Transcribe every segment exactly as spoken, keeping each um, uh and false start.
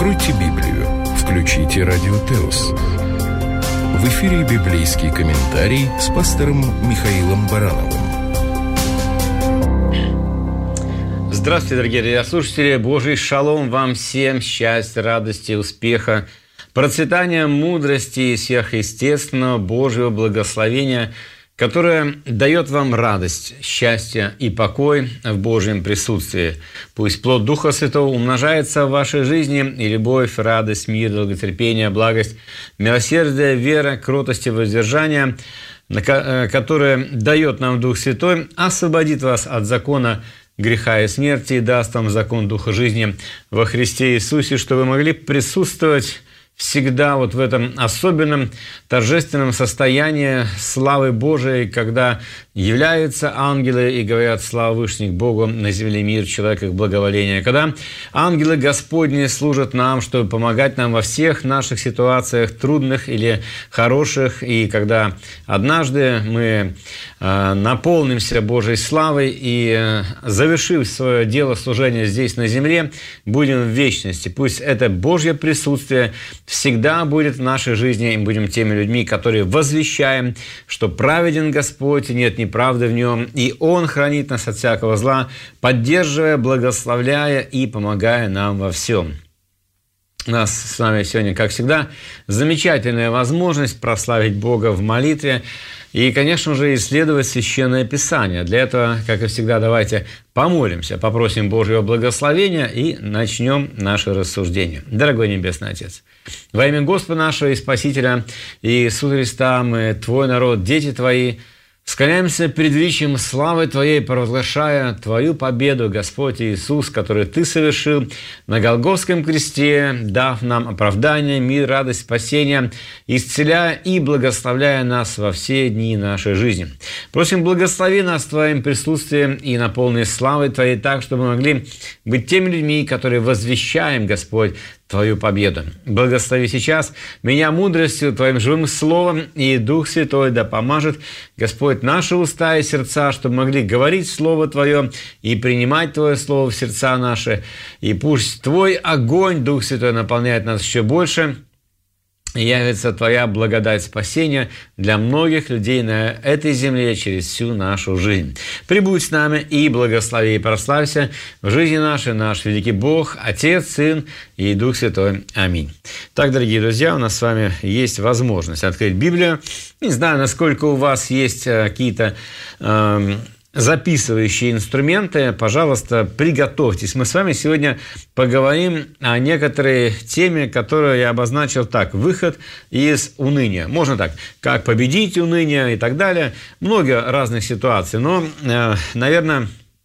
Откройте Библию, включите Радио Теос. В эфире библейский комментарий с пастором Михаилом Барановым. Здравствуйте, дорогие радиослушатели! Божий шалом вам всем, счастья, радости, успеха, процветания, мудрости и сверхъестественного Божьего благословения, которое дает вам радость, счастье и покой в Божьем присутствии. Пусть плод Духа Святого умножается в вашей жизни, и любовь, радость, мир, долготерпение, благость, милосердие, вера, кротость и воздержание, которое дает нам Дух Святой, освободит вас от закона греха и смерти и даст вам закон Духа жизни во Христе Иисусе, чтобы вы могли присутствовать всегда вот в этом особенном торжественном состоянии славы Божией, когда являются ангелы и говорят «Слава Вышних Богу, на земле мир, человек их благоволение». Когда ангелы Господни служат нам, чтобы помогать нам во всех наших ситуациях, трудных или хороших, и когда однажды мы э, наполнимся Божьей славой и, э, завершив свое дело служения здесь на земле, будем в вечности. Пусть это Божье присутствие всегда будет в нашей жизни, и будем теми людьми, которые возвещаем, что праведен Господь, и нет неправды в Нем, и Он хранит нас от всякого зла, поддерживая, благословляя и помогая нам во всем. У нас с вами сегодня, как всегда, замечательная возможность прославить Бога в молитве и, конечно же, исследовать Священное Писание. Для этого, как и всегда, давайте помолимся, попросим Божьего благословения и начнем наше рассуждение. Дорогой Небесный Отец, во имя Господа нашего и Спасителя Иисуса Христа мы, Твой народ, дети Твои, склоняемся перед величием славы Твоей, провозглашая Твою победу, Господь Иисус, которую Ты совершил на Голгофском кресте, дав нам оправдание, мир, радость, спасение, исцеляя и благословляя нас во все дни нашей жизни. Просим, благослови нас Твоим присутствием и наполни славой Твоей так, чтобы мы могли быть теми людьми, которые возвещаем, Господь, Твою победу. Благослови сейчас меня мудростью, Твоим живым словом, и Дух Святой да поможет, Господь, наши уста и сердца, чтобы могли говорить Слово Твое и принимать Твое Слово в сердца наши. И пусть Твой огонь, Дух Святой, наполняет нас еще больше, и явится Твоя благодать спасения для многих людей на этой земле через всю нашу жизнь. Прибудь с нами и благослови и прославься в жизни нашей наш великий Бог, Отец, Сын и Дух Святой. Аминь. Так, дорогие друзья, у нас с вами есть возможность открыть Библию. Не знаю, насколько у вас есть какие-то э, записывающие инструменты, пожалуйста, приготовьтесь. Мы с вами сегодня поговорим о некоторой теме, которую я обозначил так: выход из уныния. Можно так, как победить уныние и так далее. Много разных ситуаций, но, наверное,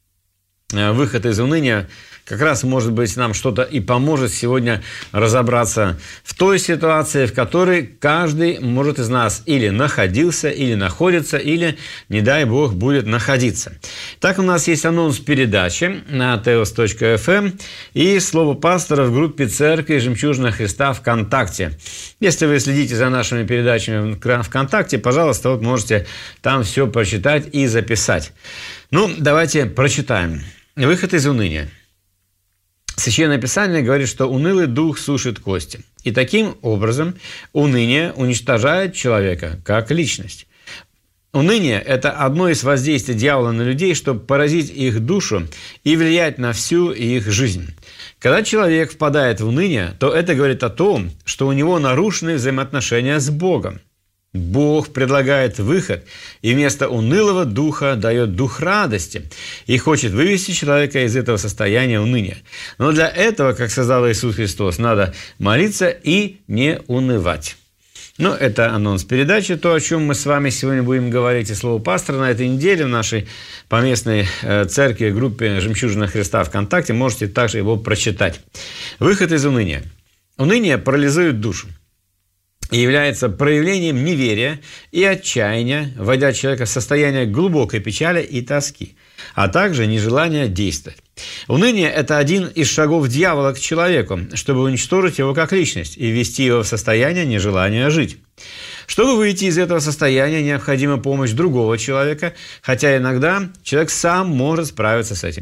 выход из уныния как раз, может быть, нам что-то и поможет сегодня разобраться в той ситуации, в которой каждый, может, из нас или находился, или находится, или, не дай Бог, будет находиться. Так, у нас есть анонс передачи на теос точка эф эм и слово пастора в группе Церкви Жемчужина Христа ВКонтакте. Если вы следите за нашими передачами ВКонтакте, пожалуйста, вот можете там все прочитать и записать. Ну, давайте прочитаем. Выход из уныния. Священное Писание говорит, что унылый дух сушит кости. И таким образом уныние уничтожает человека как личность. Уныние – это одно из воздействий дьявола на людей, чтобы поразить их душу и влиять на всю их жизнь. Когда человек впадает в уныние, то это говорит о том, что у него нарушены взаимоотношения с Богом. Бог предлагает выход, и вместо унылого духа дает дух радости и хочет вывести человека из этого состояния уныния. Но для этого, как сказал Иисус Христос, надо молиться и не унывать. Ну, это анонс передачи, то, о чем мы с вами сегодня будем говорить, и слово пастора на этой неделе в нашей поместной церкви, группе «Жемчужина Христа» ВКонтакте, можете также его прочитать. Выход из уныния. Уныние парализует душу и является проявлением неверия и отчаяния, вводя человека в состояние глубокой печали и тоски, а также нежелания действовать. Уныние – это один из шагов дьявола к человеку, чтобы уничтожить его как личность и ввести его в состояние нежелания жить. Чтобы выйти из этого состояния, необходима помощь другого человека, хотя иногда человек сам может справиться с этим.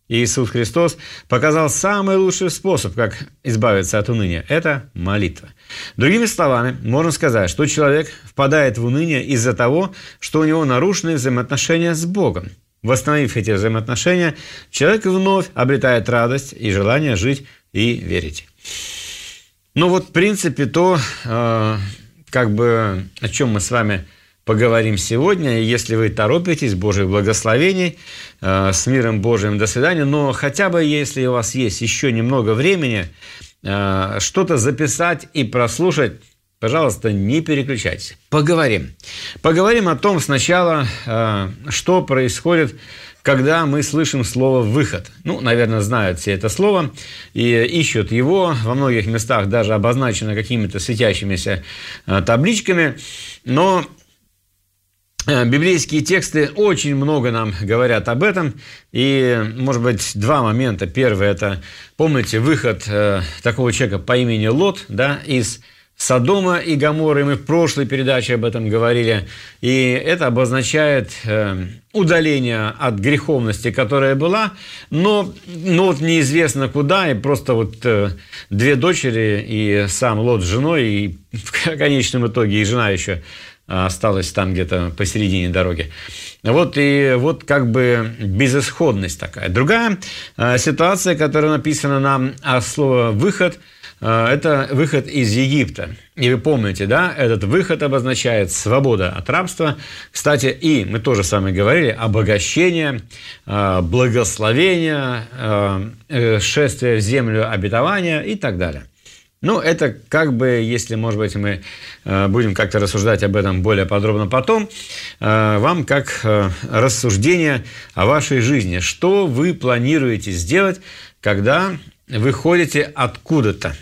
Иисус Христос показал самый лучший способ, как избавиться от уныния – это молитва. Другими словами, можно сказать, что человек впадает в уныние из-за того, что у него нарушены взаимоотношения с Богом. Восстановив эти взаимоотношения, человек вновь обретает радость и желание жить и верить. Ну вот, в принципе, то, э, как бы, о чем мы с вами поговорим сегодня. Если вы торопитесь, Божьих благословений, э, с миром Божьим, до свидания. Но хотя бы, если у вас есть еще немного времени, э, что-то записать и прослушать, пожалуйста, не переключайтесь. Поговорим. Поговорим о том сначала, э, что происходит, когда мы слышим слово «выход». Ну, наверное, знают все это слово и ищут его. Во многих местах даже обозначено какими-то светящимися э, табличками. Но библейские тексты очень много нам говорят об этом. И, может быть, два момента. Первый – это, помните, выход э, такого человека по имени Лот, да, из Содома и Гоморры. Мы в прошлой передаче об этом говорили. И это обозначает э, удаление от греховности, которая была, но, но вот неизвестно куда. И просто вот э, две дочери и сам Лот с женой, и в конечном итоге и жена еще осталась там где-то посередине дороги. Вот и вот как бы безысходность такая. Другая э, ситуация, которая написана нам, а слово «выход», э, это выход из Египта. И вы помните, да, этот выход обозначает свобода от рабства. Кстати, и мы тоже с вами говорили, обогащение, э, благословение, э, э, шествие в землю обетования и так далее. Ну, это как бы, если, может быть, мы э, будем как-то рассуждать об этом более подробно потом, э, вам как э, рассуждение о вашей жизни. Что вы планируете сделать, когда вы ходите откуда-то?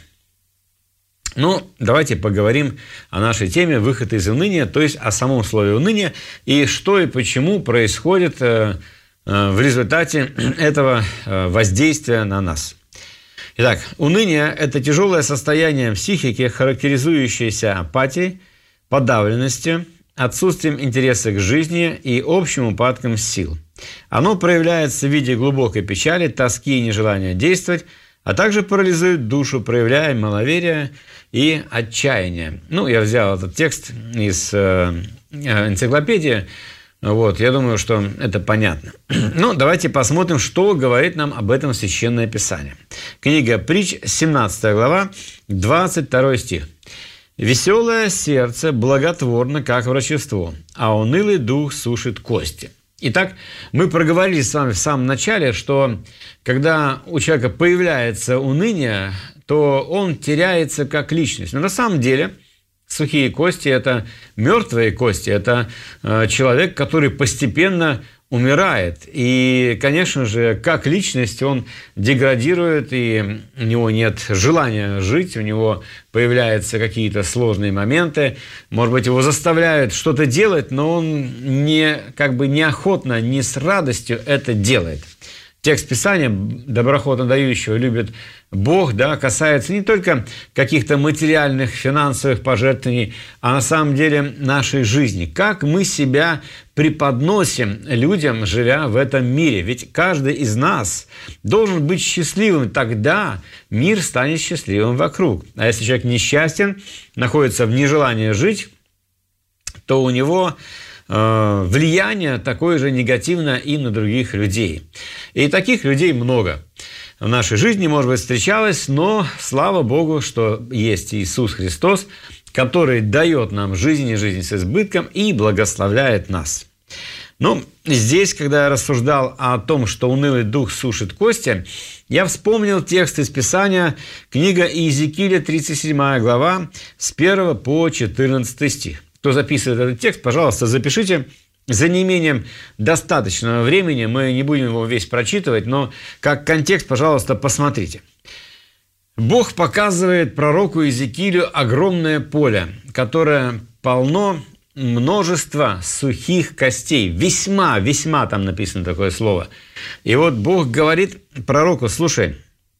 Ну, давайте поговорим о нашей теме «Выход из уныния», то есть о самом слове «уныние» и что и почему происходит э, э, в результате этого э, воздействия на нас. Итак, уныние – это тяжелое состояние психики, характеризующееся апатией, подавленностью, отсутствием интереса к жизни и общим упадком сил. Оно проявляется в виде глубокой печали, тоски и нежелания действовать, а также парализует душу, проявляя маловерие и отчаяние. Ну, я взял этот текст из э, энциклопедии. Вот, я думаю, что это понятно. Ну, давайте посмотрим, что говорит нам об этом Священное Писание. Книга Притч, семнадцатая глава, двадцать второй стих. «Веселое сердце благотворно, как врачество, а унылый дух сушит кости». Итак, мы проговорили с вами в самом начале, что когда у человека появляется уныние, то он теряется как личность. Но на самом деле сухие кости – это мертвые кости, это э, человек, который постепенно умирает. И, конечно же, как личность он деградирует, и у него нет желания жить, у него появляются какие-то сложные моменты. Может быть, его заставляют что-то делать, но он не, как бы неохотно, не с радостью это делает. Текст Писания, доброхотно дающего любит Бог, да, касается не только каких-то материальных, финансовых пожертвований, а на самом деле нашей жизни. Как мы себя преподносим людям, живя в этом мире. Ведь каждый из нас должен быть счастливым, тогда мир станет счастливым вокруг. А если человек несчастен, находится в нежелании жить, то у него влияние такое же негативное и на других людей. И таких людей много. В нашей жизни, может быть, встречалось, но слава Богу, что есть Иисус Христос, который дает нам жизнь и жизнь с избытком и благословляет нас. Ну, здесь, когда я рассуждал о том, что унылый дух сушит кости, я вспомнил текст из Писания, книга Иезекииля, тридцать седьмая глава, с первого по четырнадцатый стих. Кто записывает этот текст, пожалуйста, запишите. За неимением достаточного времени мы не будем его весь прочитывать, но как контекст, пожалуйста, посмотрите. Бог показывает пророку Иезекиилю огромное поле, которое полно множества сухих костей. Весьма, весьма там написано такое слово. И вот Бог говорит пророку: слушай,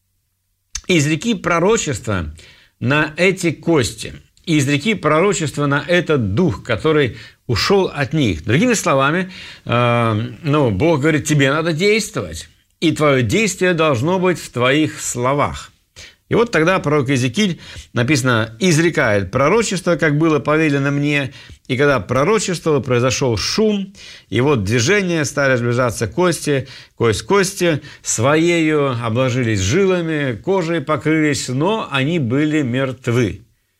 изреки пророчество на эти кости, и изреки пророчество на этот дух, который ушел от них. Другими словами, э, ну, Бог говорит, тебе надо действовать. и твое действие должно быть в твоих словах». И вот тогда пророк Иезекииль, написано, изрекает пророчество, как было повелено мне. И когда пророчествовал, произошел шум, и вот движение, стали сближаться кости, кость к кости, своею обложились жилами, кожей покрылись, но они были мертвы.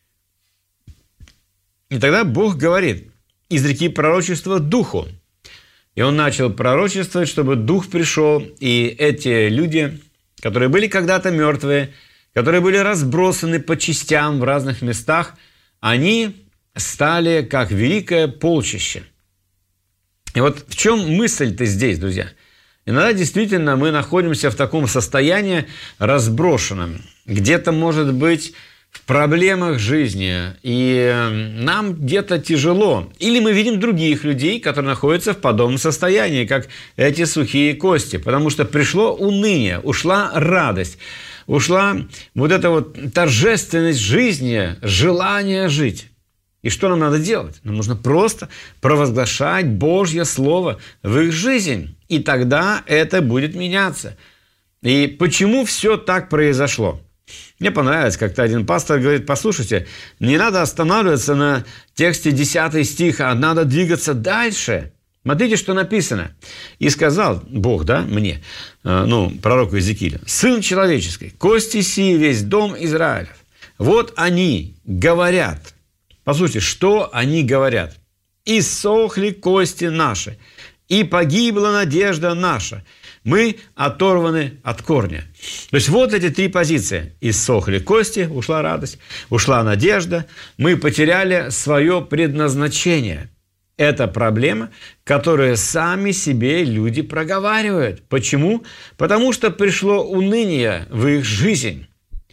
И тогда Бог говорит: изреки пророчество духу. И он начал пророчествовать, чтобы дух пришел, и эти люди, которые были когда-то мертвые, которые были разбросаны по частям в разных местах, они стали как великое полчище. И вот в чем мысль-то здесь, друзья? Иногда действительно мы находимся в таком состоянии разброшенном. Где-то, может быть, в проблемах жизни, и нам где-то тяжело. Или мы видим других людей, которые находятся в подобном состоянии, как эти сухие кости, потому что пришло уныние, ушла радость, ушла вот эта вот торжественность жизни, желание жить. И что нам надо делать? Нам нужно просто провозглашать Божье Слово в их жизнь, и тогда это будет меняться. И почему все так произошло? Мне понравилось, как-то один пастор говорит: послушайте, не надо останавливаться на тексте десятый стих, а надо двигаться дальше. Смотрите, что написано. «И сказал Бог, да, мне, ну, пророку Иезекиилю: сын человеческий, кости сии, весь дом Израилев, вот они говорят». Послушайте, что они говорят? «Иссохли кости наши, и погибла надежда наша. Мы оторваны от корня». То есть вот эти три позиции. Иссохли кости, ушла радость, ушла надежда, мы потеряли свое предназначение. Это проблема, которую сами себе люди проговаривают. Почему? Потому что пришло уныние в их жизнь.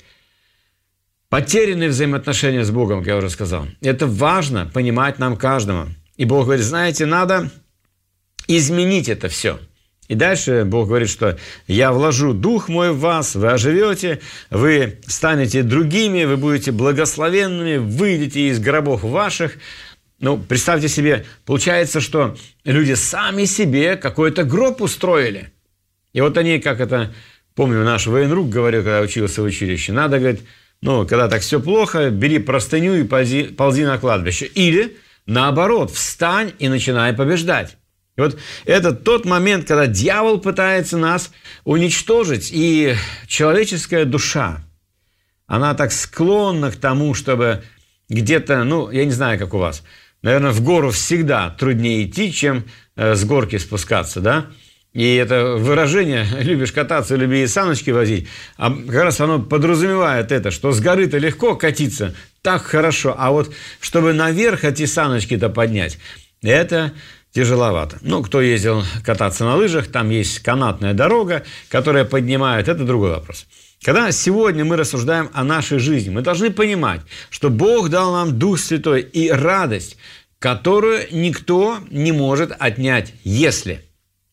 Потерянные взаимоотношения с Богом, как я уже сказал. Это важно понимать нам каждому. И Бог говорит: знаете, надо изменить это все. И дальше Бог говорит, что «я вложу дух мой в вас, вы оживете, вы станете другими, вы будете благословенными, выйдете из гробов ваших». Ну, представьте себе, получается, что люди сами себе какой-то гроб устроили. И вот они, как это, помню, наш военрук говорил, когда учился в училище, надо, говорит, ну, когда так все плохо, бери простыню и ползи, ползи на кладбище. Или, наоборот, встань и начинай побеждать. И вот это тот момент, когда дьявол пытается нас уничтожить, и человеческая душа, она так склонна к тому, чтобы где-то, ну, я не знаю, как у вас, наверное, в гору всегда труднее идти, чем э, с горки спускаться, да? И это выражение «любишь кататься, люби и саночки возить», а как раз оно подразумевает это, что с горы-то легко катиться, так хорошо, а вот чтобы наверх эти саночки-то поднять, это тяжеловато. Ну, кто ездил кататься на лыжах, там есть канатная дорога, которая поднимает, это другой вопрос. Когда сегодня мы рассуждаем о нашей жизни, мы должны понимать, что Бог дал нам Дух Святой и радость, которую никто не может отнять, если,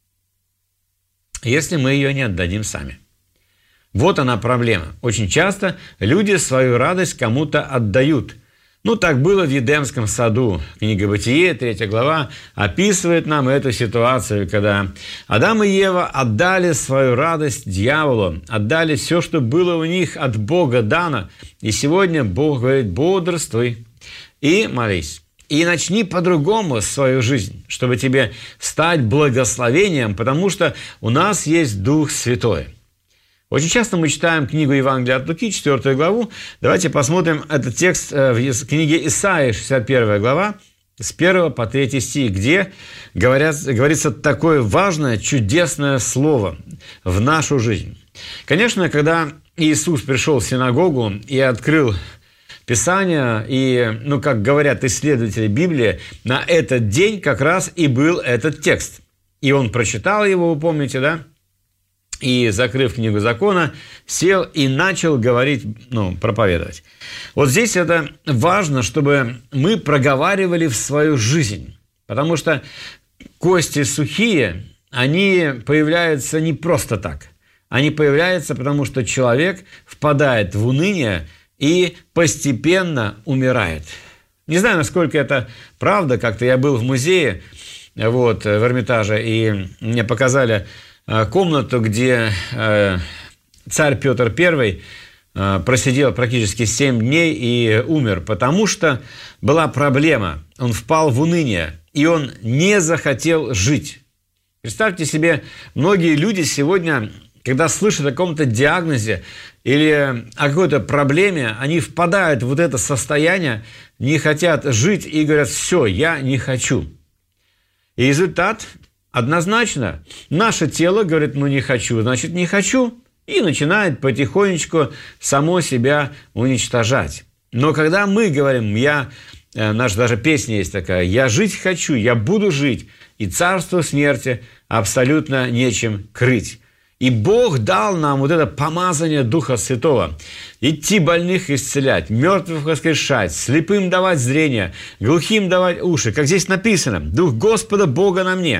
если мы ее не отдадим сами. Вот она проблема. Очень часто люди свою радость кому-то отдают. Ну, так было в Едемском саду. Книга Бытие, третья глава, описывает нам эту ситуацию, когда Адам и Ева отдали свою радость дьяволу, отдали все, что было у них от Бога дано. И сегодня Бог говорит: бодрствуй и молись. И начни по-другому свою жизнь, чтобы тебе стать благословением, потому что у нас есть Дух Святой. Очень часто мы читаем книгу Евангелия от Луки, четвёртую главу. Давайте посмотрим этот текст в книге Исаии, шестьдесят первая глава, с первого по третий стих, где говорят, говорится такое важное, чудесное слово в нашу жизнь. Конечно, когда Иисус пришел в синагогу и открыл Писание, и, ну, как говорят исследователи Библии, на этот день как раз и был этот текст. И он прочитал его, вы помните, да? И, закрыв книгу закона, сел и начал говорить, ну, проповедовать. Вот здесь это важно, чтобы мы проговаривали в свою жизнь. Потому что кости сухие, они появляются не просто так. Они появляются, потому что человек впадает в уныние и постепенно умирает. Не знаю, насколько это правда. Как-то я был в музее, вот, в Эрмитаже, и мне показали комнату, где царь Петр Первый просидел практически семь дней и умер, потому что была проблема. Он впал в уныние, и он не захотел жить. Представьте себе, многие люди сегодня, когда слышат о каком-то диагнозе или о какой-то проблеме, они впадают в вот это состояние, не хотят жить и говорят: все, я не хочу. И результат однозначно. Наше тело говорит: ну не хочу, значит не хочу, и начинает потихонечку само себя уничтожать. Но когда мы говорим, я, наша даже песня есть такая: я жить хочу, я буду жить, и царство смерти абсолютно нечем крыть. И Бог дал нам вот это помазание Духа Святого. Идти больных исцелять, мертвых воскрешать, слепым давать зрение, глухим давать уши. Как здесь написано: Дух Господа Бога на мне,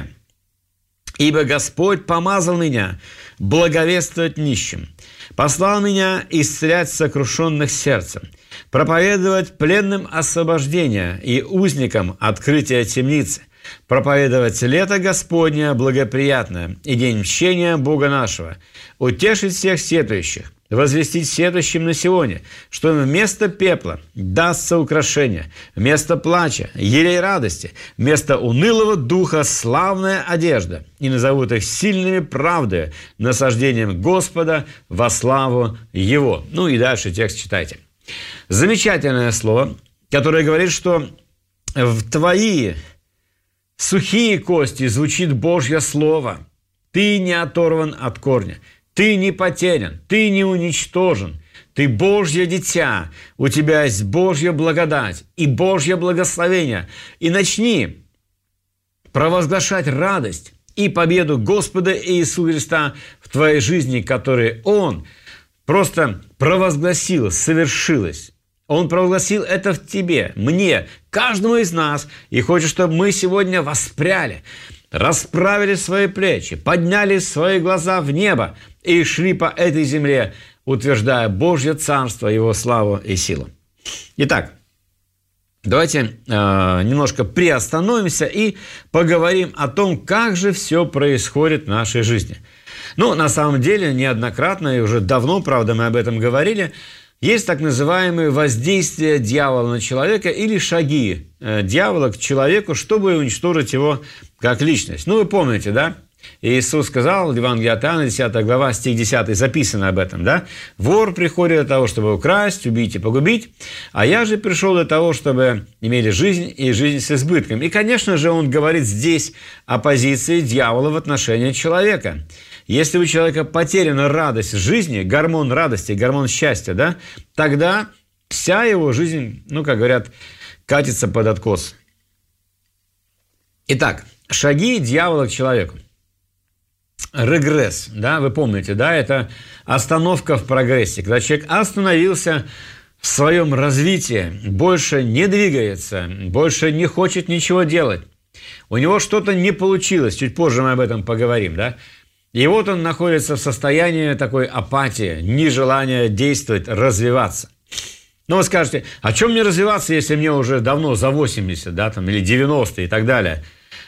ибо Господь помазал меня благовествовать нищим, послал меня исцелять сокрушенных сердцем, проповедовать пленным освобождение и узникам открытие темницы, проповедовать лето Господне благоприятное и день мщения Бога нашего, утешить всех сетующих, возвестить сетующим на Сионе, что вместо пепла дастся украшение, вместо плача елей радости, вместо унылого духа славная одежда, и назовут их сильными правдой, насаждением Господа во славу Его». Ну и дальше текст читайте. Замечательное слово, которое говорит, что в твои сухие кости звучит Божье Слово. Ты не оторван от корня, ты не потерян, ты не уничтожен, ты Божье дитя, у тебя есть Божья благодать и Божье благословение. И начни провозглашать радость и победу Господа Иисуса Христа в твоей жизни, которую Он просто провозгласил, совершилось. Он провозгласил это в тебе, мне, каждому из нас, и хочет, чтобы мы сегодня воспряли, расправили свои плечи, подняли свои глаза в небо и шли по этой земле, утверждая Божье Царство, Его славу и силу. Итак, давайте э, немножко приостановимся и поговорим о том, как же все происходит в нашей жизни. Ну, на самом деле, неоднократно, и уже давно, правда, мы об этом говорили, есть так называемые воздействия дьявола на человека или шаги дьявола к человеку, чтобы уничтожить его как личность. Ну, вы помните, да? Иисус сказал в Евангелии от Иоанна, десятая глава, стих десятый, записано об этом, да? «Вор приходит для того, чтобы украсть, убить и погубить, а я же пришел для того, чтобы имели жизнь и жизнь с избытком». И, конечно же, он говорит здесь о позиции дьявола в отношении человека. Если у человека потеряна радость жизни, гормон радости, гормон счастья, да, тогда вся его жизнь, ну, как говорят, катится под откос. Итак, шаги дьявола к человеку. Регресс, да, вы помните, да, это остановка в прогрессе, когда человек остановился в своем развитии, больше не двигается, больше не хочет ничего делать. У него что-то не получилось, чуть позже мы об этом поговорим, да. И вот он находится в состоянии такой апатии, нежелания действовать, развиваться. Но вы скажете: а чем мне развиваться, если мне уже давно за восемьдесят, да, там, или девяносто и так далее?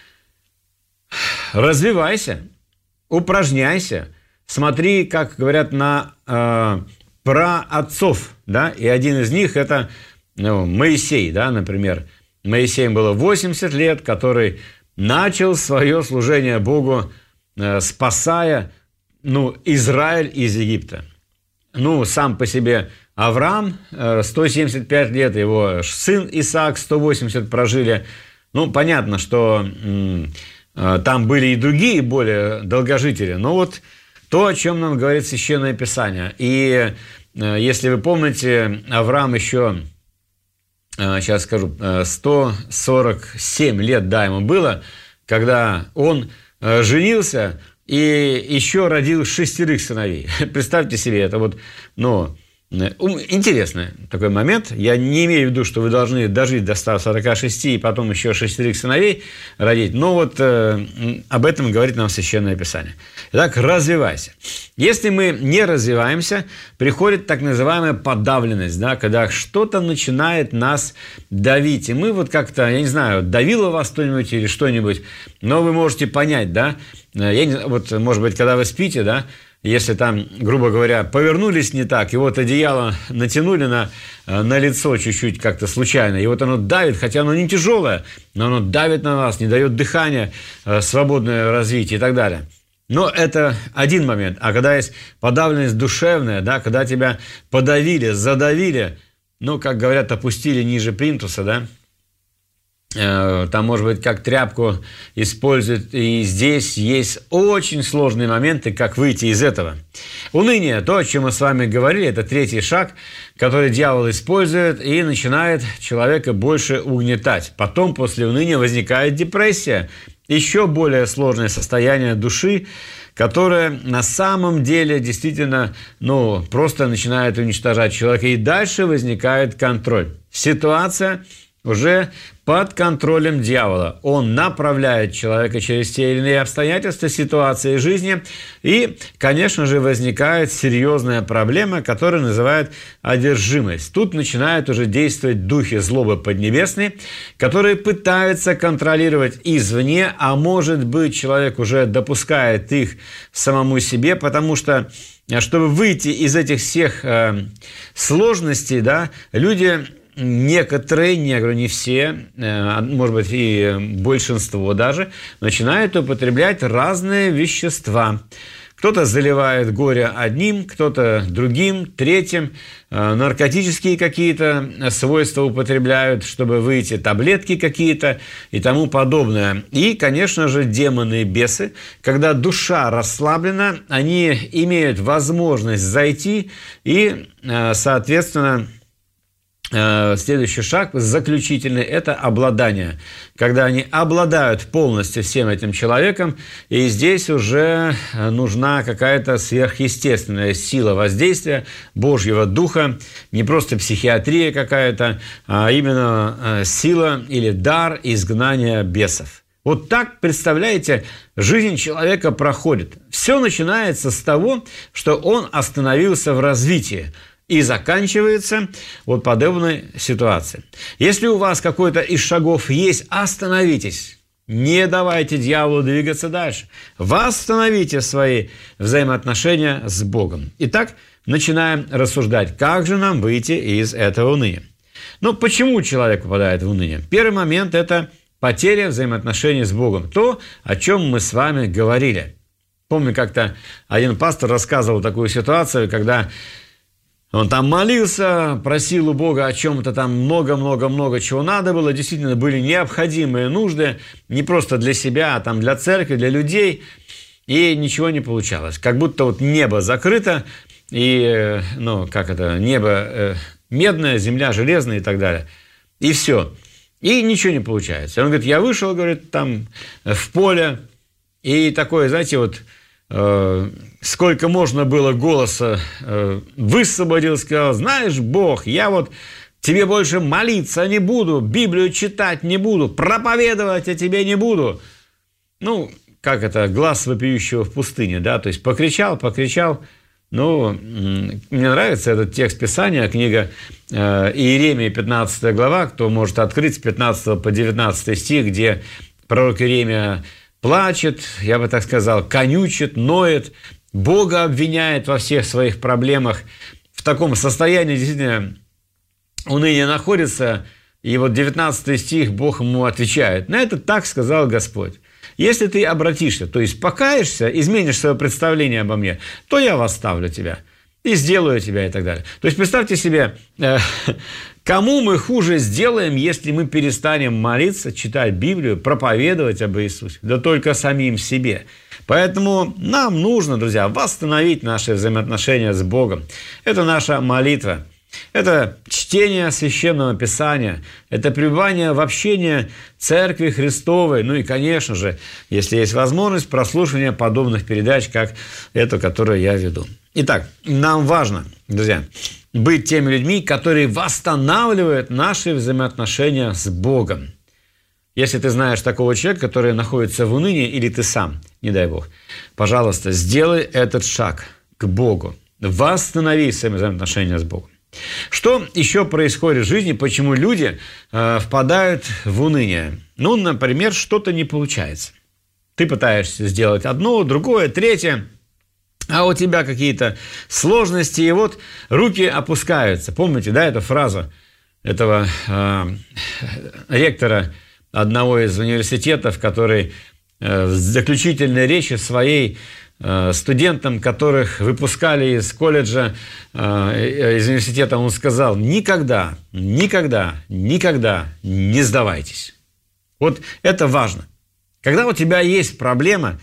Развивайся, упражняйся, смотри, как говорят, на э, праотцов, да, и один из них это ну, Моисей, да, например. Моисею было восемьдесят лет, который начал свое служение Богу, спасая, ну, Израиль из Египта. Ну, сам по себе Авраам сто семьдесят пять лет, его сын Исаак сто восемьдесят прожили. Ну, понятно, что м, там были и другие более долгожители, но вот то, о чем нам говорит Священное Писание. И если вы помните, Авраам еще, сейчас скажу, сто сорок семь лет, да, ему было, когда он женился и еще родил шестерых сыновей. Представьте себе, это вот, ну, интересный такой момент. Я не имею в виду, что вы должны дожить до ста сорока шести и потом еще шестерых сыновей родить, но вот э, об этом говорит нам Священное Писание. Итак, развивайся. Если мы не развиваемся, приходит так называемая подавленность, да, когда что-то начинает нас давить. И мы вот как-то, я не знаю, давило вас что-нибудь или что-нибудь, но вы можете понять, да, я не, вот, может быть, когда вы спите, да, если там, грубо говоря, повернулись не так, и вот одеяло натянули на, на лицо чуть-чуть как-то случайно, и вот оно давит, хотя оно не тяжелое, но оно давит на вас, не дает дыхания, свободное развитие и так далее. Но это один момент. А когда есть подавленность душевная, да, когда тебя подавили, задавили, ну, как говорят, опустили ниже плинтуса, да, там, может быть, как тряпку используют, и здесь есть очень сложные моменты, как выйти из этого. Уныние, то, о чем мы с вами говорили, это третий шаг, который дьявол использует и начинает человека больше угнетать. Потом, после уныния, возникает депрессия, еще более сложное состояние души, которое на самом деле действительно, ну, просто начинает уничтожать человека. И дальше возникает контроль. Ситуация уже под контролем дьявола. Он направляет человека через те или иные обстоятельства, ситуации жизни. И, конечно же, возникает серьезная проблема, которую называют одержимость. Тут начинают уже действовать духи злобы поднебесной, которые пытаются контролировать извне, а может быть, человек уже допускает их самому себе, потому что, чтобы выйти из этих всех э, сложностей, да, люди... Некоторые, не говорю, не все, может быть, и большинство даже, начинают употреблять разные вещества. Кто-то заливает горе одним, кто-то другим, третьим. Наркотические какие-то свойства употребляют, чтобы выйти, таблетки какие-то и тому подобное. И, конечно же, демоны и бесы, когда душа расслаблена, они имеют возможность зайти и, соответственно, следующий шаг, заключительный, это обладание. Когда они обладают полностью всем этим человеком, и здесь уже нужна какая-то сверхъестественная сила воздействия Божьего Духа, не просто психиатрия какая-то, а именно сила или дар изгнания бесов. Вот так, представляете, жизнь человека проходит. Все начинается с того, что он остановился в развитии. И заканчивается вот подобной ситуацией. Если у вас какой-то из шагов есть, остановитесь. Не давайте дьяволу двигаться дальше. Восстановите свои взаимоотношения с Богом. Итак, начинаем рассуждать, как же нам выйти из этого уныния. Ну, почему человек попадает в уныние? Первый момент – это потеря взаимоотношений с Богом. То, о чем мы с вами говорили. Помню, как-то один пастор рассказывал такую ситуацию, когда... Он там молился, просил у Бога о чем-то там много-много-много чего надо было. Действительно, были необходимые нужды, не просто для себя, а там для церкви, для людей. И ничего не получалось. Как будто вот небо закрыто, и, ну, как это, небо э, медное, земля железная и так далее. И все. И ничего не получается. Он говорит, я вышел, говорит, там в поле, и такое, знаете, вот... сколько можно было голоса высвободил, сказал, знаешь, Бог, я вот тебе больше молиться не буду, Библию читать не буду, проповедовать я тебе не буду. Ну, как это, глаз вопиющего в пустыне, да, то есть покричал, покричал. Ну, мне нравится этот текст Писания, книга Иеремии, пятнадцатая глава, кто может открыть с пятнадцатого по девятнадцатый стих, где пророк Иеремия плачет, я бы так сказал, конючит, ноет, Бога обвиняет во всех своих проблемах. В таком состоянии действительно уныние находится, и вот девятнадцатый стих Бог ему отвечает. На это так сказал Господь. Если ты обратишься, то есть покаешься, изменишь свое представление обо мне, то я восставлю тебя и сделаю тебя и так далее. То есть представьте себе, э, кому мы хуже сделаем, если мы перестанем молиться, читать Библию, проповедовать об Иисусе? Да только самим себе. Поэтому нам нужно, друзья, восстановить наши взаимоотношения с Богом. Это наша молитва. Это чтение Священного Писания, это пребывание в общении Церкви Христовой, ну и, конечно же, если есть возможность, прослушивания подобных передач, как эту, которую я веду. Итак, нам важно, друзья, быть теми людьми, которые восстанавливают наши взаимоотношения с Богом. Если ты знаешь такого человека, который находится в унынии, или ты сам, не дай Бог, пожалуйста, сделай этот шаг к Богу, восстанови свои взаимоотношения с Богом. Что еще происходит в жизни, почему люди э, впадают в уныние? Ну, например, что-то не получается. Ты пытаешься сделать одно, другое, третье, а у тебя какие-то сложности, и вот руки опускаются. Помните, да, эту фразу этого э, ректора одного из университетов, который э, в заключительной речи своей э, студентам, которых выпускали из колледжа, э, из университета, он сказал: никогда, никогда, никогда не сдавайтесь. Вот это важно. Когда у тебя есть проблема,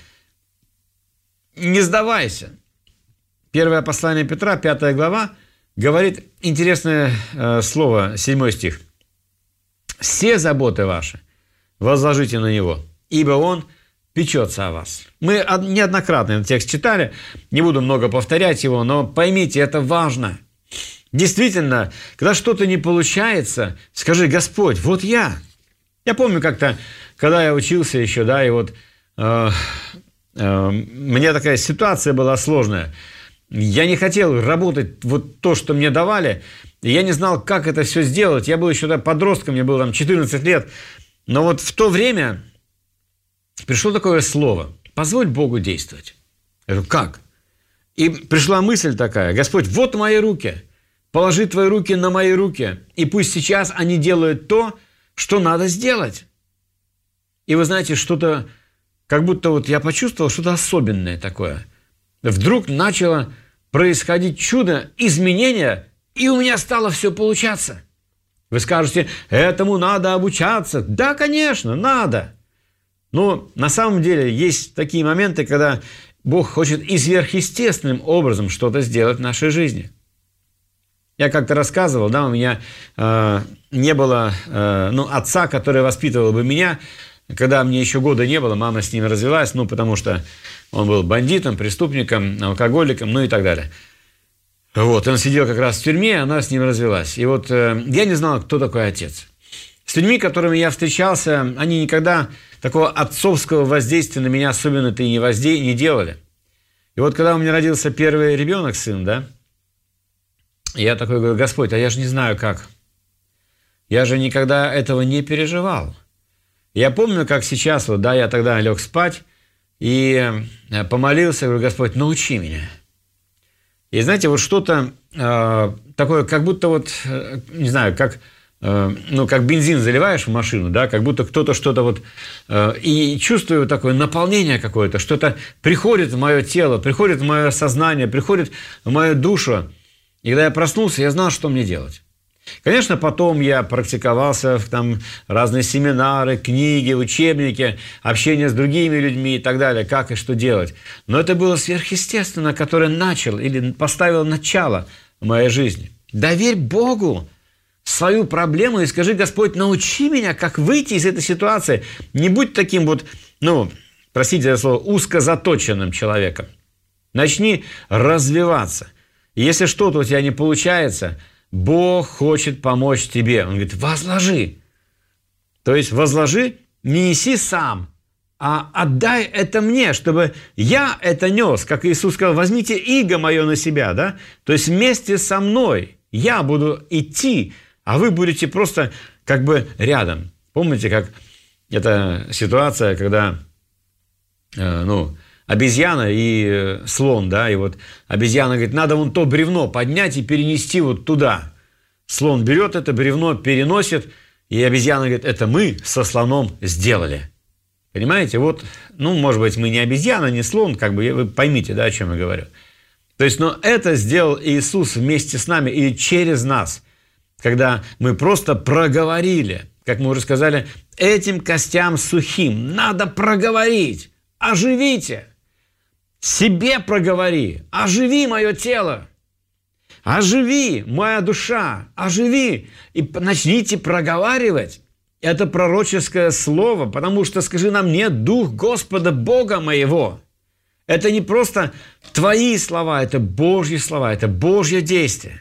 не сдавайся. Первое послание Петра, пятая глава, говорит интересное э, слово, седьмой стих. «Все заботы ваши возложите на Него, ибо Он печется о вас». Мы неоднократно этот текст читали, не буду много повторять его, но поймите, это важно. Действительно, когда что-то не получается, скажи: Господь, вот я. Я помню как-то, когда я учился еще, да, и вот э, э, мне такая ситуация была сложная. Я не хотел работать вот то, что мне давали, и я не знал, как это все сделать. Я был еще да, подростком, мне было там четырнадцать лет. Но вот в то время пришло такое слово: позволь Богу действовать. Я говорю: как? И пришла мысль такая: Господь, вот мои руки, положи твои руки на мои руки, и пусть сейчас они делают то, что надо сделать. И вы знаете, что-то, как будто вот я почувствовал что-то особенное такое. Вдруг начало происходить чудо, изменения, и у меня стало все получаться. Вы скажете: этому надо обучаться. Да, конечно, надо. Но на самом деле есть такие моменты, когда Бог хочет и сверхъестественным образом что-то сделать в нашей жизни. Я как-то рассказывал, да, у меня э, не было э, ну, отца, который воспитывал бы меня, когда мне еще года не было, мама с ним развелась, ну, потому что он был бандитом, преступником, алкоголиком, ну и так далее. Вот, он сидел как раз в тюрьме, она с ним развелась. И вот э, я не знал, кто такой отец. С людьми, с которыми я встречался, они никогда такого отцовского воздействия на меня особенно-то и не, возде... не делали. И вот когда у меня родился первый ребенок, сын, да, я такой говорю: Господь, а я же не знаю как. Я же никогда этого не переживал. Я помню, как сейчас, вот, да, я тогда лег спать и помолился, говорю: Господь, научи меня. И знаете, вот что-то э, такое, как будто вот, э, не знаю, как, э, ну, как бензин заливаешь в машину, да, как будто кто-то что-то вот, э, и чувствую такое наполнение какое-то, что-то приходит в мое тело, приходит в мое сознание, приходит в мою душу. И когда я проснулся, я знал, что мне делать. Конечно, потом я практиковался в там, разные семинары, книги, учебники, общение с другими людьми и так далее, как и что делать. Но это было сверхъестественно, которое начало или поставило начало в моей жизни. Доверь Богу свою проблему и скажи: Господь, научи меня, как выйти из этой ситуации. Не будь таким вот, ну, простите за слово, узкозаточенным человеком. Начни развиваться. И если что-то у тебя не получается, Бог хочет помочь тебе. Он говорит: возложи. То есть возложи, не неси сам, а отдай это мне, чтобы я это нес. Как Иисус сказал: возьмите иго мое на себя. Да? То есть вместе со мной я буду идти, а вы будете просто как бы рядом. Помните, как эта ситуация, когда, э, ну, обезьяна и слон, да, и вот обезьяна говорит: надо вон то бревно поднять и перенести вот туда. Слон берет это бревно, переносит, и обезьяна говорит: это мы со слоном сделали. Понимаете, вот, ну, может быть, мы не обезьяна, не слон, как бы, вы поймите, да, о чем я говорю. То есть, но это сделал Иисус вместе с нами или через нас, когда мы просто проговорили, как мы уже сказали, этим костям сухим надо проговорить, оживите. Себе проговори, оживи мое тело, оживи моя душа, оживи. И начните проговаривать это пророческое слово, потому что, скажи нам, нет Дух Господа Бога моего. Это не просто твои слова, это Божьи слова, это Божье действие.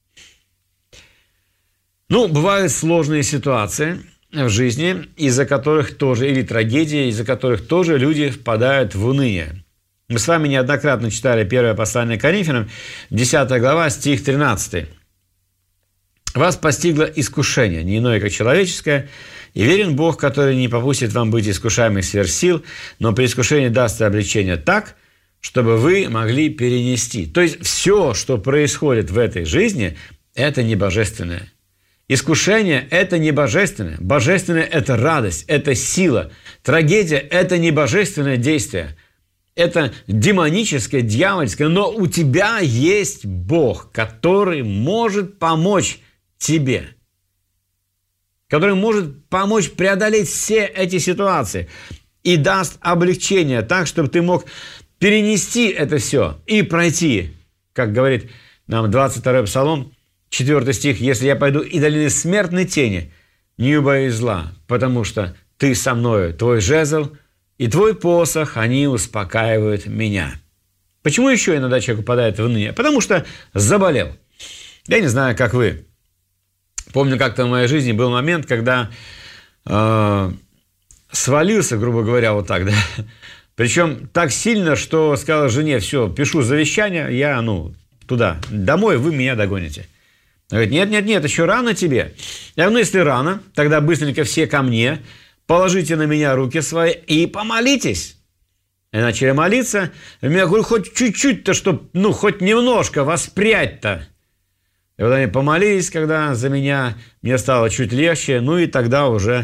Ну, бывают сложные ситуации в жизни, из-за которых тоже, или трагедии, из-за которых тоже люди впадают в уныние. Мы с вами неоднократно читали первое послание к Коринфянам, десятая глава, стих тринадцатый. вас постигло искушение, не иное, как человеческое, и верен Бог, который не попустит вам быть искушаемых сверх сил, но при искушении даст облегчение так, чтобы вы могли перенести. То есть все, что происходит в этой жизни, это не божественное. Искушение – это не божественное. Божественное – это радость, это сила. Трагедия – это не божественное действие. Это демоническое, дьявольское. Но у тебя есть Бог, который может помочь тебе. Который может помочь преодолеть все эти ситуации. И даст облегчение так, чтобы ты мог перенести это все и пройти. Как говорит нам двадцать второй Псалом, четвёртый стих. «Если я пойду и долины смертной тени, не убоюсь зла, потому что ты со мною, твой жезл и твой посох, они успокаивают меня». Почему еще иногда человек попадает в уныние? Потому что заболел. Я не знаю, как вы. Помню, как-то в моей жизни был момент, когда э, свалился, грубо говоря, вот так, да. Причем так сильно, что сказал жене: все, пишу завещание, я, ну, туда, домой, вы меня догоните. Она говорит: нет, нет, нет, еще рано тебе. Я говорю: ну, если рано, тогда быстренько все ко мне, положите на меня руки свои и помолитесь. И начали молиться. Я говорю: хоть чуть-чуть-то, чтобы, ну, хоть немножко воспрять-то. И вот они помолились, когда за меня, мне стало чуть легче, ну и тогда уже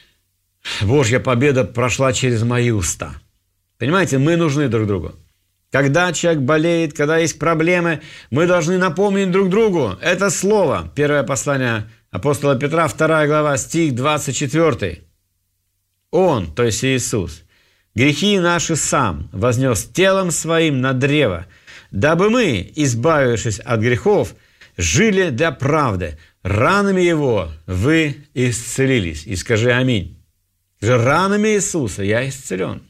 Божья победа прошла через мои уста. Понимаете, мы нужны друг другу. Когда человек болеет, когда есть проблемы, мы должны напомнить друг другу это слово. Первое послание апостола Петра, вторая глава, стих двадцать четвёртый. Он, то есть Иисус, грехи наши сам вознес телом своим на древо, дабы мы, избавившись от грехов, жили для правды. Ранами Его вы исцелились. И скажи аминь. Ранами Иисуса я исцелен.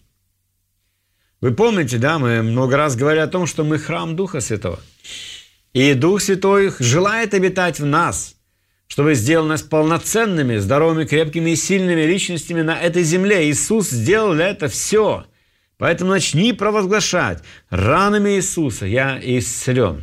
Вы помните, да, мы много раз говорили о том, что мы храм Духа Святого. И Дух Святой желает обитать в нас, чтобы сделать нас полноценными, здоровыми, крепкими и сильными личностями на этой земле. Иисус сделал для этого все. Поэтому начни провозглашать: ранами Иисуса я исцелен.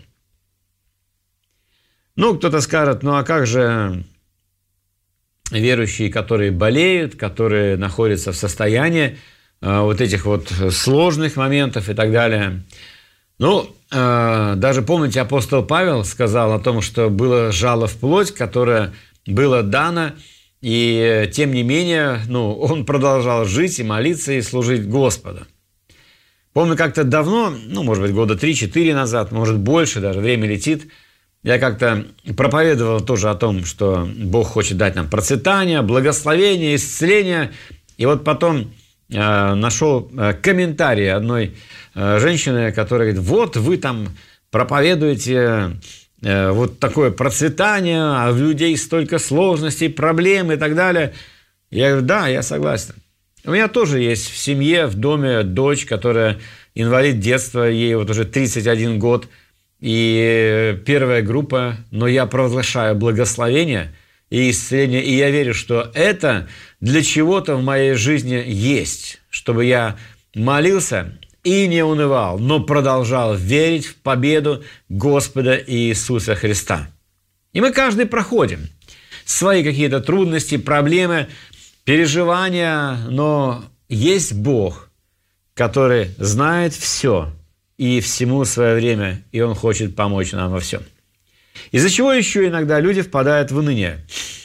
Ну, кто-то скажет: ну а как же верующие, которые болеют, которые находятся в состоянии э, вот этих вот сложных моментов и так далее. Ну, э, даже помните, апостол Павел сказал о том, что было жало в плоть, которое было дано, и тем не менее, ну, он продолжал жить и молиться и служить Господу. Помню, как-то давно, ну, может быть, года три-четыре назад, может, больше даже, время летит, я как-то проповедовал тоже о том, что Бог хочет дать нам процветание, благословение, исцеление. И вот потом э, нашел комментарий одной э, женщины, которая говорит: вот вы там проповедуете э, вот такое процветание, а у людей столько сложностей, проблем и так далее. Я говорю: да, я согласен. У меня тоже есть в семье, в доме дочь, которая инвалид детства, ей вот уже тридцать один год. И первая группа, но я провозглашаю благословение и исцеление, и я верю, что это для чего-то в моей жизни есть, чтобы я молился и не унывал, но продолжал верить в победу Господа Иисуса Христа. И мы каждый проходим свои какие-то трудности, проблемы, переживания, но есть Бог, который знает все и всему свое время, и Он хочет помочь нам во всем. Из-за чего еще иногда люди впадают в уныние?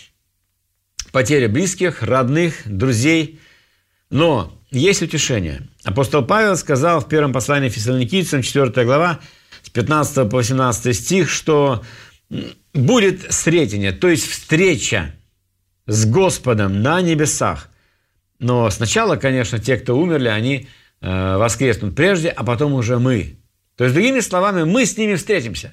Потеря близких, родных, друзей. Но есть утешение. Апостол Павел сказал в первом послании Фессалоникийцам, четвёртая глава, с пятнадцатого по восемнадцатый стих, что будет сретение, то есть встреча с Господом на небесах. Но сначала, конечно, те, кто умерли, они воскреснут прежде, а потом уже мы. То есть, другими словами, мы с ними встретимся.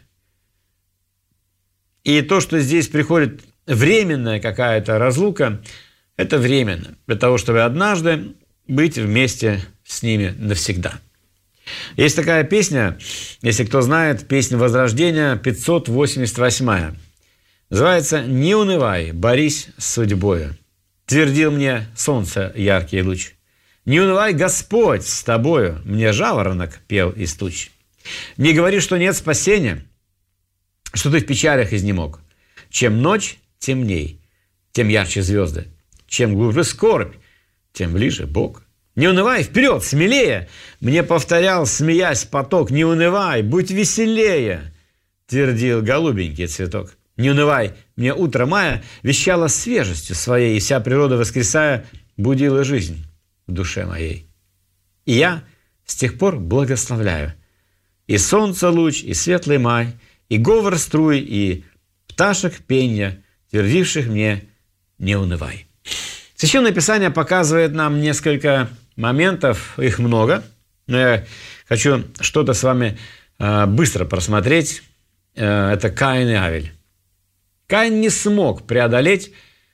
И то, что здесь приходит временная какая-то разлука, это временно, для того, чтобы однажды быть вместе с ними навсегда. Есть такая песня, если кто знает, песня Возрождения, пятьсот восемьдесят восьмая. Называется «Не унывай, борись с судьбою. Твердил мне солнце яркий луч. Не унывай, Господь с тобою, мне жаворонок пел из туч. Не говори, что нет спасения, что ты в печалях изнемог. Чем ночь, темней, тем ярче звезды. Чем глубже скорбь, тем ближе Бог. Не унывай, вперед, смелее! Мне повторял, смеясь, поток. Не унывай, будь веселее, твердил голубенький цветок. Не унывай, мне утро мая вещало свежестью своей, и вся природа, воскресая, будила жизнь в душе моей. И я с тех пор благословляю и солнце луч, и светлый май, и говор струй, и пташек пенья, твердивших мне: не унывай. Священное Писание показывает нам несколько моментов, их много, но я хочу что-то с вами э, быстро просмотреть. Э, это Каин и Авель. Каин не смог преодолеть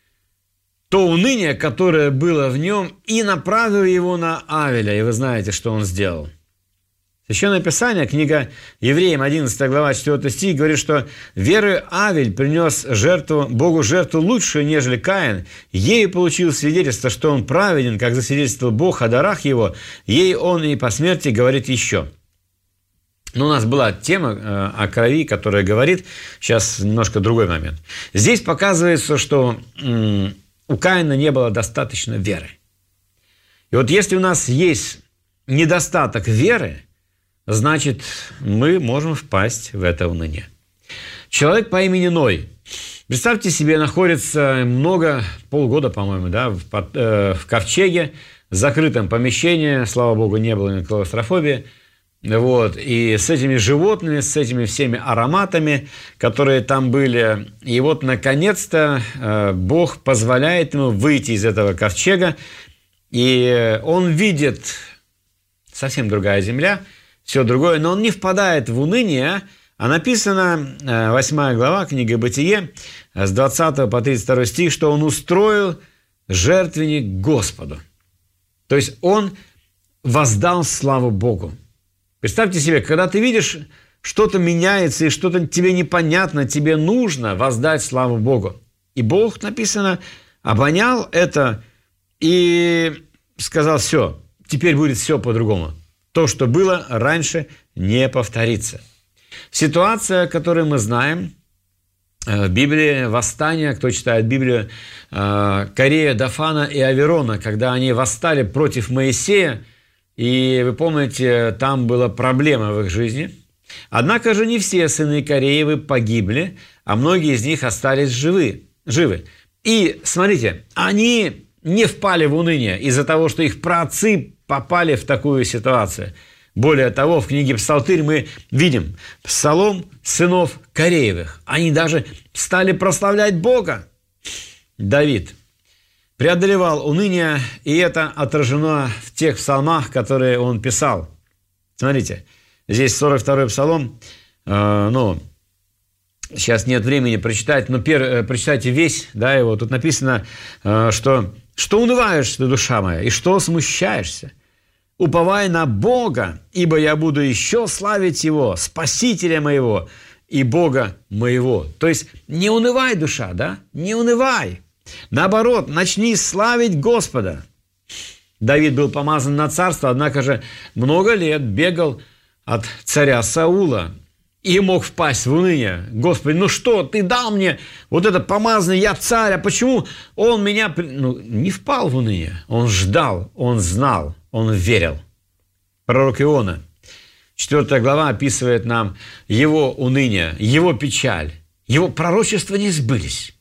то уныние, которое было в нем, и направил его на Авеля. И вы знаете, что он сделал. Священное Писание, книга Евреям, одиннадцатая глава, четвёртый стих, говорит, что верою Авель принес жертву, Богу жертву лучшую, нежели Каин. Ею получил свидетельство, что он праведен, как засвидетельствовал Бог о дарах его. Ей он и по смерти говорит еще. Но у нас была тема э, о крови, которая говорит, сейчас немножко другой момент. Здесь показывается, что э, у Каина не было достаточно веры. И вот если у нас есть недостаток веры, значит, мы можем впасть в это уныние. Человек по имени Ной. Представьте себе, находится много, полгода, по-моему, да, в, э, в ковчеге, в закрытом помещении. Слава Богу, не было никакой клаустрофобии. Вот. И с этими животными, с этими всеми ароматами, которые там были. И вот, наконец-то, э, Бог позволяет ему выйти из этого ковчега. И он видит совсем другая земля, все другое, но он не впадает в уныние, а написано, восьмая глава, книга Бытие, с двадцатого по тридцать второй стих, что он устроил жертвенник Господу. То есть он воздал славу Богу. Представьте себе, когда ты видишь, что-то меняется, и что-то тебе непонятно, тебе нужно воздать славу Богу. И Бог, написано, обонял это и сказал: все, теперь будет все по-другому. То, что было раньше, не повторится. Ситуация, которую мы знаем в Библии, восстание, кто читает Библию, Корея, Дафана и Аверона, когда они восстали против Моисея, и вы помните, там была проблема в их жизни. Однако же не все сыны Кореевы погибли, а многие из них остались живы. живы. И смотрите, они не впали в уныние из-за того, что их праотцы попали в такую ситуацию. Более того, в книге Псалтырь мы видим псалом сынов Кореевых. Они даже стали прославлять Бога. Давид преодолевал уныние, и это отражено в тех псалмах, которые он писал. Смотрите, здесь сорок второй псалом, э, ну, сейчас нет времени прочитать, но пер, прочитайте весь, да, его. Тут написано, э, что «Что унываешь ты, душа моя, и что смущаешься? Уповай на Бога, ибо я буду еще славить Его, Спасителя моего и Бога моего». То есть не унывай, душа, да? Не унывай. Наоборот, начни славить Господа. Давид был помазан на царство, однако же много лет бегал от царя Саула и мог впасть в уныние. Господи, ну что, ты дал мне вот это помазанное, я царь, а почему он меня... Ну, не впал в уныние, он ждал, он знал, он верил. Пророк Иона, четвёртая глава, описывает нам его уныние, его печаль, его пророчества не сбылись.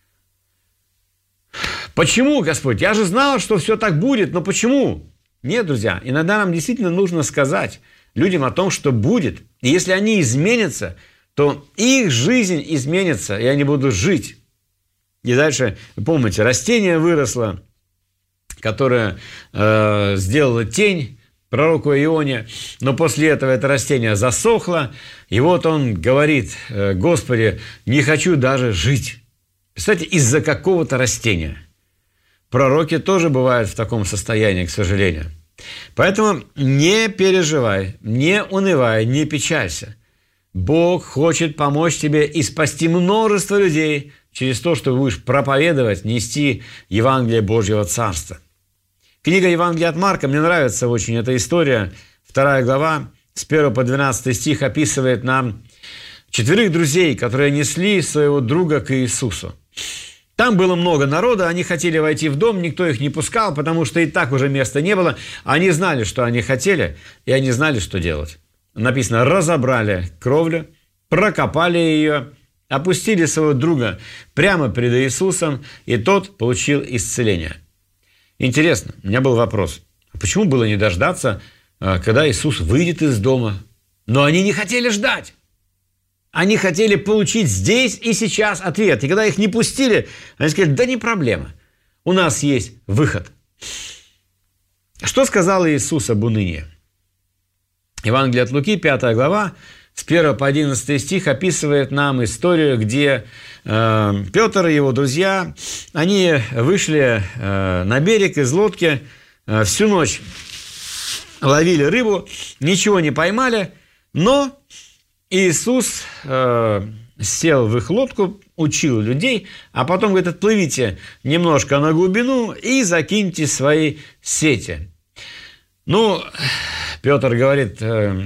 Почему, Господь? Я же знал, что все так будет, но почему? Нет, друзья, иногда нам действительно нужно сказать людям о том, что будет. И если они изменятся, то их жизнь изменится, и они будут жить. И дальше, вы помните, растение выросло, которое э, сделало тень пророку Ионе, но после этого это растение засохло, и вот он говорит: Господи, не хочу даже жить. Представляете, из-за какого-то растения. Пророки тоже бывают в таком состоянии, к сожалению. Поэтому не переживай, не унывай, не печалься. Бог хочет помочь тебе и спасти множество людей через то, что будешь проповедовать, нести Евангелие Божьего Царства. Книга Евангелия от Марка, мне нравится очень эта история. Вторая глава, с первого по двенадцатый стих описывает нам четверых друзей, которые несли своего друга к Иисусу. Там было много народа, они хотели войти в дом, никто их не пускал, потому что и так уже места не было. Они знали, что они хотели, и они знали, что делать. Написано, разобрали кровлю, прокопали ее, опустили своего друга прямо перед Иисусом, и тот получил исцеление. Интересно, у меня был вопрос, а почему было не дождаться, когда Иисус выйдет из дома? Но они не хотели ждать. Они хотели получить здесь и сейчас ответ. И когда их не пустили, они сказали, да не проблема, у нас есть выход. Что сказал Иисус об унынии? Евангелие от Луки, пятая глава, с первого по одиннадцатый стих описывает нам историю, где э, Петр и его друзья, они вышли э, на берег из лодки, э, всю ночь ловили рыбу, ничего не поймали, но Иисус э, сел в их лодку, учил людей, а потом говорит, отплывите немножко на глубину и закиньте свои сети. Ну, Петр говорит, э,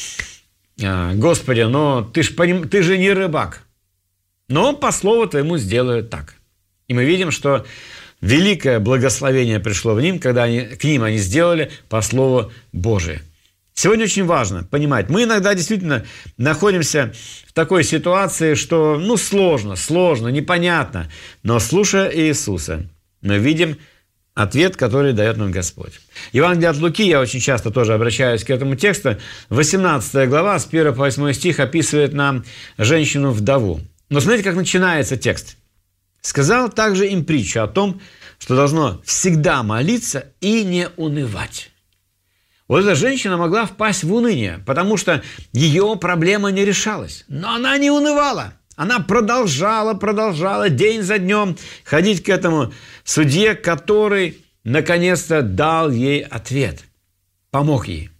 э, Господи, но ты, ж поним, ты же не рыбак. Но по слову твоему сделают так. И мы видим, что великое благословение пришло в ним, когда они, к ним они сделали по слову Божию. Сегодня очень важно понимать, мы иногда действительно находимся в такой ситуации, что ну, сложно, сложно, непонятно. Но слушая Иисуса, мы видим ответ, который дает нам Господь. Евангелие от Луки, я очень часто тоже обращаюсь к этому тексту, восемнадцатая глава, с первого по восьмой стих описывает нам женщину-вдову. Но смотрите, как начинается текст. «Сказал также им притчу о том, что должно всегда молиться и не унывать». Вот эта женщина могла впасть в уныние, потому что ее проблема не решалась. Но она не унывала. Она продолжала, продолжала день за днем ходить к этому судье, который наконец-то дал ей ответ, помог ей.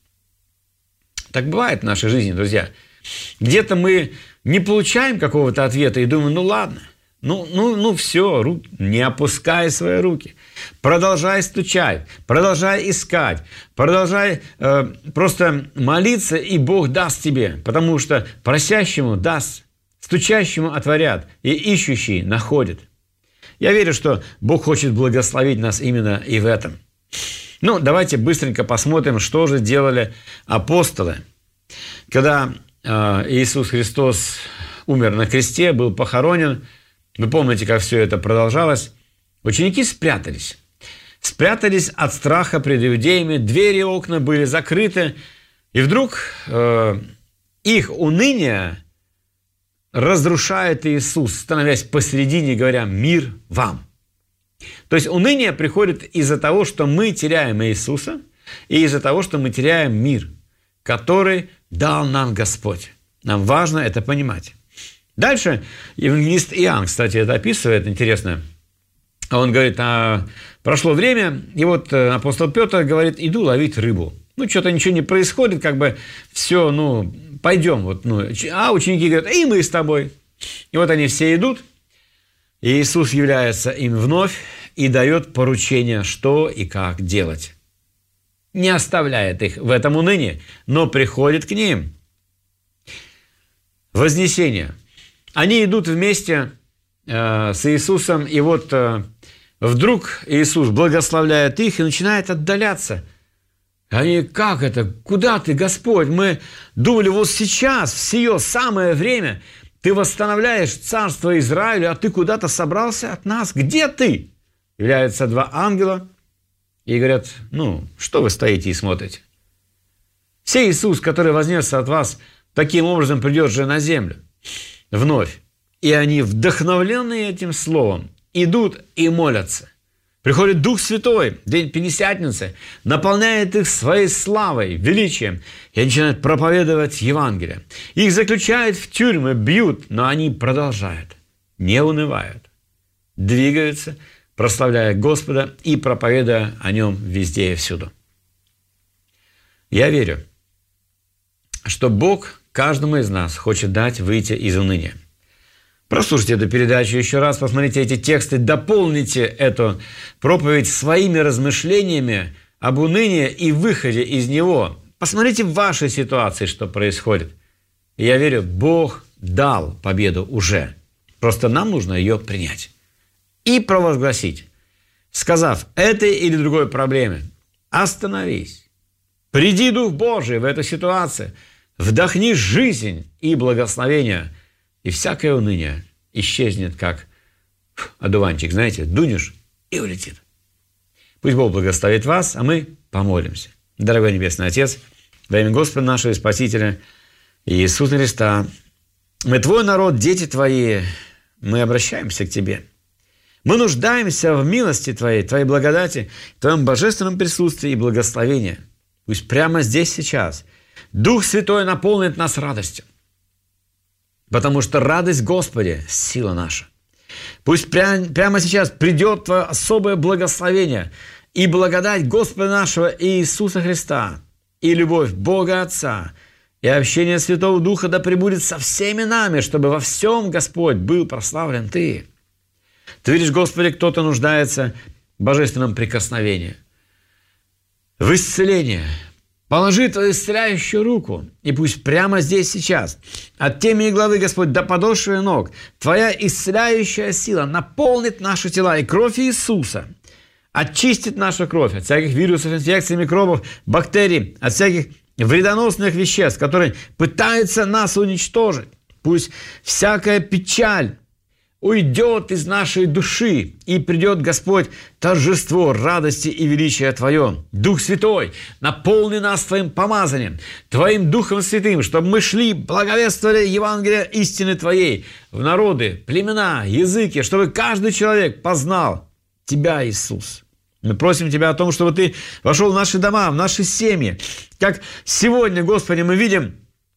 Так бывает в нашей жизни, друзья. Где-то мы не получаем какого-то ответа и думаем, ну ладно, ну, ну, ну все, ру... не опускай свои руки. Продолжай стучать, продолжай искать, продолжай э, просто молиться, и Бог даст тебе, потому что просящему даст, стучащему отворят, и ищущий находит. Я верю, что Бог хочет благословить нас именно и в этом. Ну, давайте быстренько посмотрим, что же делали апостолы. Когда э, Иисус Христос умер на кресте, был похоронен, вы помните, как все это продолжалось, ученики спрятались. Спрятались от страха пред иудеями, двери и окна были закрыты, и вдруг э, их уныние разрушает Иисус, становясь посередине, говоря «мир вам». То есть уныние приходит из-за того, что мы теряем Иисуса, и из-за того, что мы теряем мир, который дал нам Господь. Нам важно это понимать. Дальше евангелист Иоанн, кстати, это описывает, интересно. Он говорит, а прошло время, и вот апостол Петр говорит, иду ловить рыбу. Ну, что-то ничего не происходит, как бы все, ну, пойдем. Вот, ну. А ученики говорят, и мы с тобой. И вот они все идут, и Иисус является им вновь и дает поручение, что и как делать. Не оставляет их в этом унынии, но приходит к ним. Вознесение. Они идут вместе э, с Иисусом, и вот э, вдруг Иисус благословляет их и начинает отдаляться. Они, как это? Куда ты, Господь? Мы думали, вот сейчас, в сие самое время, ты восстановляешь царство Израиля, а ты куда-то собрался от нас? Где ты? Являются два ангела и говорят, ну, что вы стоите и смотрите? Сей Иисус, который вознесся от вас, таким образом придет же на землю. Вновь. И они, вдохновленные этим словом, идут и молятся. Приходит Дух Святой, день Пятидесятницы, наполняет их своей славой, величием, и они начинают проповедовать Евангелие. Их заключают в тюрьмы, бьют, но они продолжают, не унывают, двигаются, прославляя Господа и проповедуя о Нем везде и всюду. Я верю, что Бог каждому из нас хочет дать выйти из уныния. Прослушайте эту передачу еще раз, посмотрите эти тексты, дополните эту проповедь своими размышлениями об унынии и выходе из него. Посмотрите в вашей ситуации, что происходит. И я верю, Бог дал победу уже. Просто нам нужно ее принять и провозгласить, сказав этой или другой проблеме: остановись, приди Дух Божий в эту ситуацию, вдохни жизнь и благословение, и всякое уныние исчезнет, как одуванчик, знаете, дунешь и улетит. Пусть Бог благословит вас, а мы помолимся. Дорогой Небесный Отец, во имя Господа нашего Спасителя Иисуса Христа, мы Твой народ, дети Твои, мы обращаемся к Тебе. Мы нуждаемся в милости Твоей, Твоей благодати, Твоем божественном присутствии и благословении. Пусть прямо здесь, сейчас Дух Святой наполнит нас радостью, потому что радость Господи – сила наша. Пусть прямо сейчас придет Твое особое благословение и благодать Господа нашего Иисуса Христа, и любовь Бога Отца, и общение Святого Духа да пребудет со всеми нами, чтобы во всем, Господь, был прославлен Ты. Ты видишь, Господи, кто-то нуждается в божественном прикосновении, в исцелении. Положи Твою исцеляющую руку, и пусть прямо здесь сейчас, от темени главы, Господь, до подошвы ног, Твоя исцеляющая сила наполнит наши тела, и кровь Иисуса очистит нашу кровь от всяких вирусов, инфекций, микробов, бактерий, от всяких вредоносных веществ, которые пытаются нас уничтожить. Пусть всякая печаль уйдет из нашей души, и придет, Господь, торжество радости и величия Твое. Дух Святой, наполни нас Твоим помазанием, Твоим Духом Святым, чтобы мы шли, благовествовали Евангелие истины Твоей в народы, племена, языки, чтобы каждый человек познал Тебя, Иисус. Мы просим Тебя о том, чтобы Ты вошел в наши дома, в наши семьи. Как сегодня, Господи, мы видим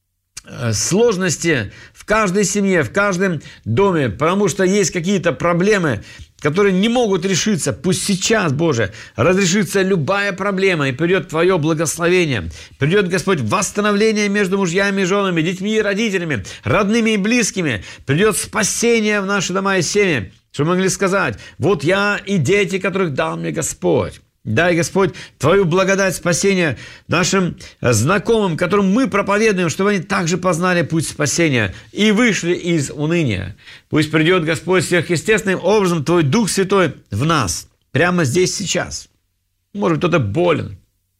сложности в каждой семье, в каждом доме, потому что есть какие-то проблемы, которые не могут решиться. Пусть сейчас, Боже, разрешится любая проблема, и придет Твое благословение. Придет, Господь, восстановление между мужьями и женами, детьми и родителями, родными и близкими. Придет спасение в наши дома и семьи, чтобы мы могли сказать: вот я и дети, которых дал мне Господь. Дай, Господь, Твою благодать спасения нашим знакомым, которым мы проповедуем, чтобы они также познали путь спасения и вышли из уныния. Пусть придет, Господь, сверхъестественным образом Твой Дух Святой в нас, прямо здесь, сейчас. Может быть, кто-то болен.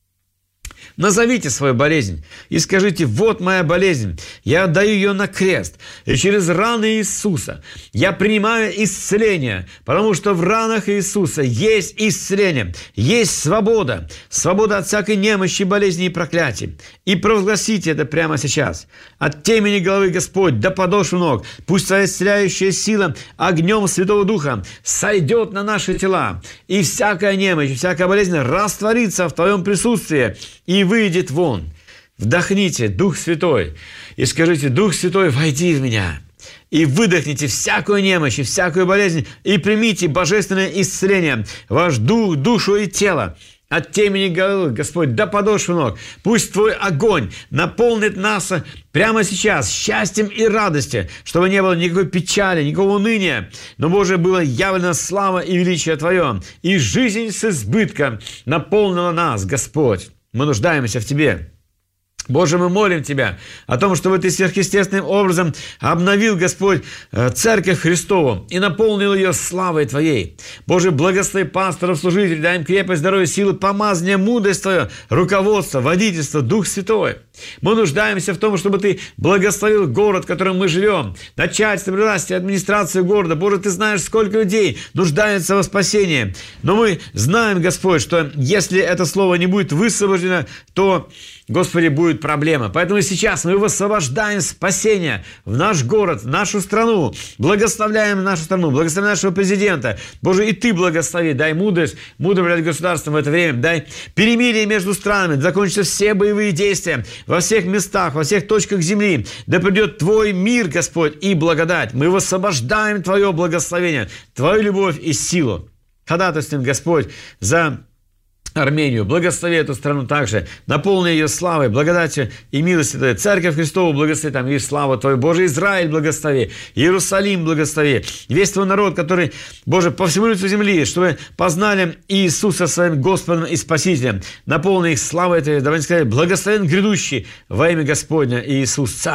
Назовите свою болезнь и скажите: вот моя болезнь, я отдаю ее на крест, и через раны Иисуса я принимаю исцеление, потому что в ранах Иисуса есть исцеление, есть свобода, свобода от всякой немощи, болезни и проклятий. И провозгласите это прямо сейчас. От темени головы, Господь, до подошвы ног, пусть Твоя исцеляющая сила огнем Святого Духа сойдет на наши тела, и всякая немощь, всякая болезнь растворится в Твоем присутствии и выйдет вон. Вдохните Дух Святой и скажите: Дух Святой, войди в меня. И выдохните всякую немощь и всякую болезнь, и примите божественное исцеление, ваш дух, душу и тело. От темени головы, Господь, до подошвы ног. Пусть Твой огонь наполнит нас прямо сейчас счастьем и радостью, чтобы не было никакой печали, никакого уныния. Но, Боже, была явлена слава и величие Твое, и жизнь с избытком наполнила нас, Господь. Мы нуждаемся в Тебе. Боже, мы молим Тебя о том, чтобы Ты сверхъестественным образом обновил, Господь, Церковь Христову и наполнил ее славой Твоей. Боже, благослови пасторов, служителей, дай им крепость, здоровье, силы, помазание, мудрость Твою, руководство, водительство, Дух Святой. Мы нуждаемся в том, чтобы Ты благословил город, в котором мы живем, начальство, власти, администрацию города. Боже, Ты знаешь, сколько людей нуждаются во спасении. Но мы знаем, Господь, что если это слово не будет высвобождено, то, Господи, будет проблема. Поэтому сейчас мы высвобождаем спасение в наш город, в нашу страну. Благословляем нашу страну, благословляем нашего президента. Боже, и Ты благослови. Дай мудрость, мудро управлять государством в это время. Дай перемирие между странами. Закончатся все боевые действия во всех местах, во всех точках земли. Да придет Твой мир, Господь, и благодать. Мы высвобождаем Твое благословение, Твою любовь и силу. Ходатайствуем, Господь, за Армению. Благослови эту страну также. Наполни ее славой, благодатью и милостью Твоей. Церковь Христову благослови, там есть слава Твою. Боже, Израиль благослови. Иерусалим благослови. Весь Твой народ, который, Боже, по всему лицу земли, чтобы познали Иисуса своим Господом и Спасителем. Наполни их славой Твоей. Давай сказать: благословен грядущий во имя Господня Иисус Царь.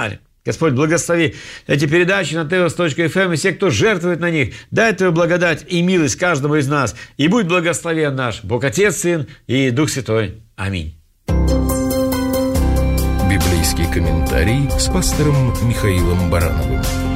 Господь, благослови эти передачи на теос точка эф эм и все, кто жертвует на них. Дай Твою благодать и милость каждому из нас. И будь благословен наш Бог Отец, Сын и Дух Святой. Аминь. Библейский комментарий с пастором Михаилом Барановым.